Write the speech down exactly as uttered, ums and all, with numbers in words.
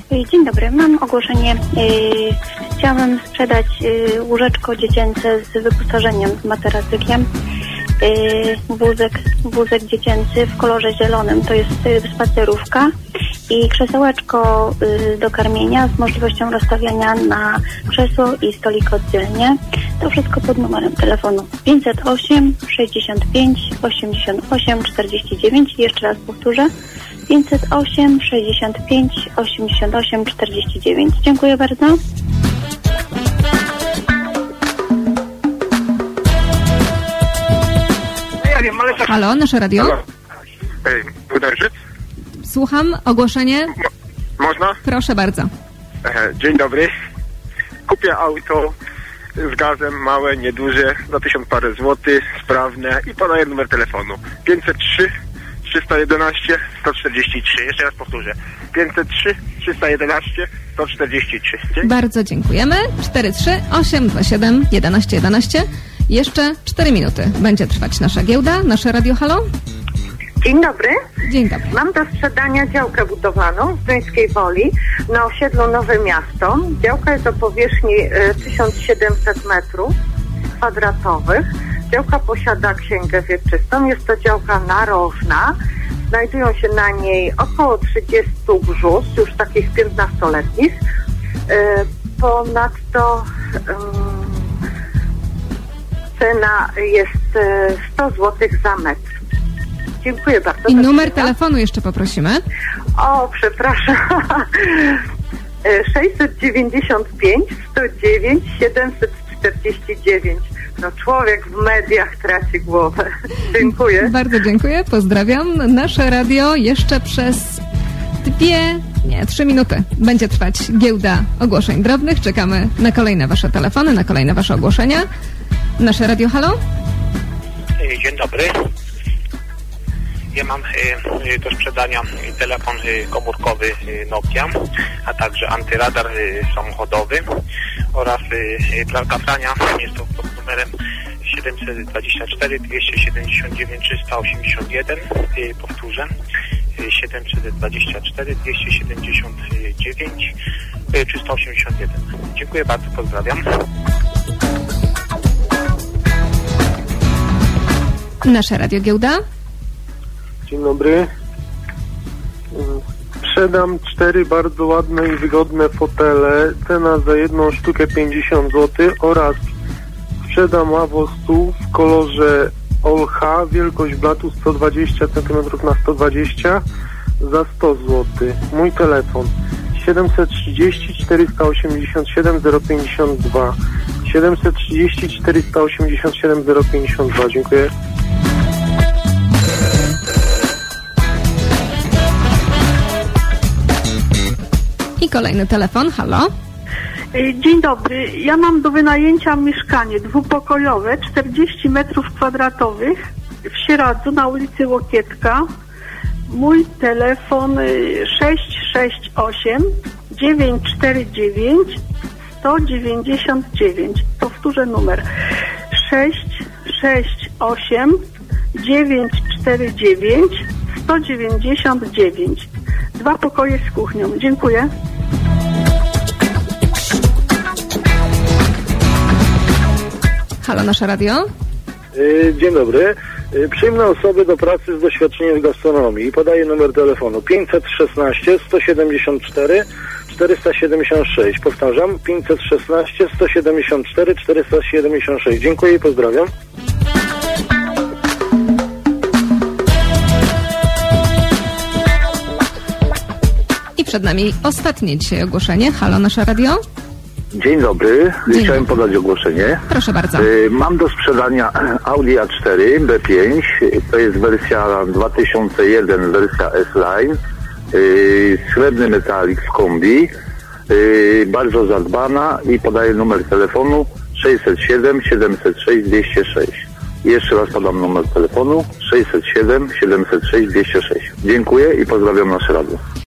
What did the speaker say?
Dzień dobry, mam ogłoszenie. Yy, chciałabym sprzedać yy, łóżeczko dziecięce z wyposażeniem, z materacykiem. Yy, wózek, wózek dziecięcy w kolorze zielonym, to jest yy, spacerówka i krzesełeczko yy, do karmienia z możliwością rozstawiania na krzesło i stolik oddzielnie. To wszystko pod numerem telefonu pięćset osiem sześćdziesiąt pięć osiemdziesiąt osiem czterdzieści dziewięć. Jeszcze raz powtórzę. pięćset osiem sześćdziesiąt pięć osiemdziesiąt osiem czterdzieści dziewięć. Dziękuję bardzo. Halo, nasze radio? Halo. Ej, Uderzyć? Słucham, ogłoszenie? Mo- można? Proszę bardzo. E, dzień dobry. Kupię auto z gazem, małe, nieduże, za tysiąc parę złotych, sprawne i podaję numer telefonu. pięćset trzy trzysta jedenaście sto czterdzieści trzy. Jeszcze raz powtórzę. pięćset trzy trzysta jedenaście sto czterdzieści trzy. Dzięki. Bardzo dziękujemy. cztery trzy osiem dwa siedem jedenaście jedenaście. Jeszcze cztery minuty będzie trwać nasza giełda, nasze Radio Halo. Dzień dobry. Dzień dobry. Mam do sprzedania działkę budowaną w Duńskiej Woli na osiedlu Nowe Miasto. Działka jest o powierzchni y, tysiąc siedemset metrów kwadratowych. Działka posiada księgę wieczystą. Jest to działka narożna. Znajdują się na niej około trzydzieści brzus, już takich piętnastoletnich. Y, ponadto y, cena jest y, sto złotych za metr. Dziękuję bardzo. I numer telefonu jeszcze poprosimy. O, przepraszam. sześćset dziewięćdziesiąt pięć sto dziewięć siedemset czterdzieści dziewięć. No człowiek w mediach traci głowę. Dziękuję. Bardzo dziękuję, pozdrawiam. Nasze radio jeszcze przez dwie, nie, trzy minuty będzie trwać giełda ogłoszeń drobnych. Czekamy na kolejne wasze telefony, na kolejne wasze ogłoszenia. Nasze Radio Halo? Dzień dobry. Ja mam y, do sprzedania telefon y, komórkowy y, Nokia, a także antyradar y, samochodowy oraz y, pralka prania. Jest to pod numerem siedemset dwadzieścia cztery dwieście siedemdziesiąt dziewięć trzysta osiemdziesiąt jeden. Y, powtórzę. Y, siedemset dwadzieścia cztery dwieście siedemdziesiąt dziewięć trzysta osiemdziesiąt jeden. Dziękuję bardzo, pozdrawiam. Nasze Radio Giełda. Dzień dobry. Sprzedam cztery bardzo ładne i wygodne fotele. Cena za jedną sztukę pięćdziesiąt złotych oraz sprzedam ławostół w kolorze All H, wielkość blatu sto dwadzieścia centymetrów na sto dwadzieścia za sto złotych. Mój telefon siedemset trzydzieści czterysta osiemdziesiąt siedem zero pięćdziesiąt dwa. siedemset trzydzieści czterysta osiemdziesiąt siedem zero pięćdziesiąt dwa. Dziękuję. I kolejny telefon, halo. Dzień dobry, ja mam do wynajęcia mieszkanie dwupokojowe, czterdzieści metrów kwadratowych w Sieradzu na ulicy Łokietka. Mój telefon sześć sześć osiem dziewięć cztery dziewięć sto dziewięćdziesiąt dziewięć. Powtórzę numer sześć sześć osiem dziewięć cztery dziewięć sto dziewięćdziesiąt dziewięć. Dwa pokoje z kuchnią. Dziękuję. Halo, nasze radio. Dzień dobry. Przyjmę osoby do pracy z doświadczeniem w gastronomii i podaję numer telefonu pięćset szesnaście sto siedemdziesiąt cztery czterysta siedemdziesiąt sześć. Powtarzam, pięćset szesnaście sto siedemdziesiąt cztery czterysta siedemdziesiąt sześć. Dziękuję i pozdrawiam. I przed nami ostatnie dzisiaj ogłoszenie. Halo, nasze radio. Dzień dobry, Dzień chciałem dobry. podać ogłoszenie. Proszę bardzo. Y, Mam do sprzedania Audi A cztery B pięć, to jest wersja dwa tysiące jeden, wersja S-Line, y, srebrny metalik w kombi, y, bardzo zadbana i podaję numer telefonu sześćset siedem siedemset sześć dwieście sześć. Jeszcze raz podam numer telefonu sześćset siedem siedemset sześć dwieście sześć. Dziękuję i pozdrawiam nasze radio.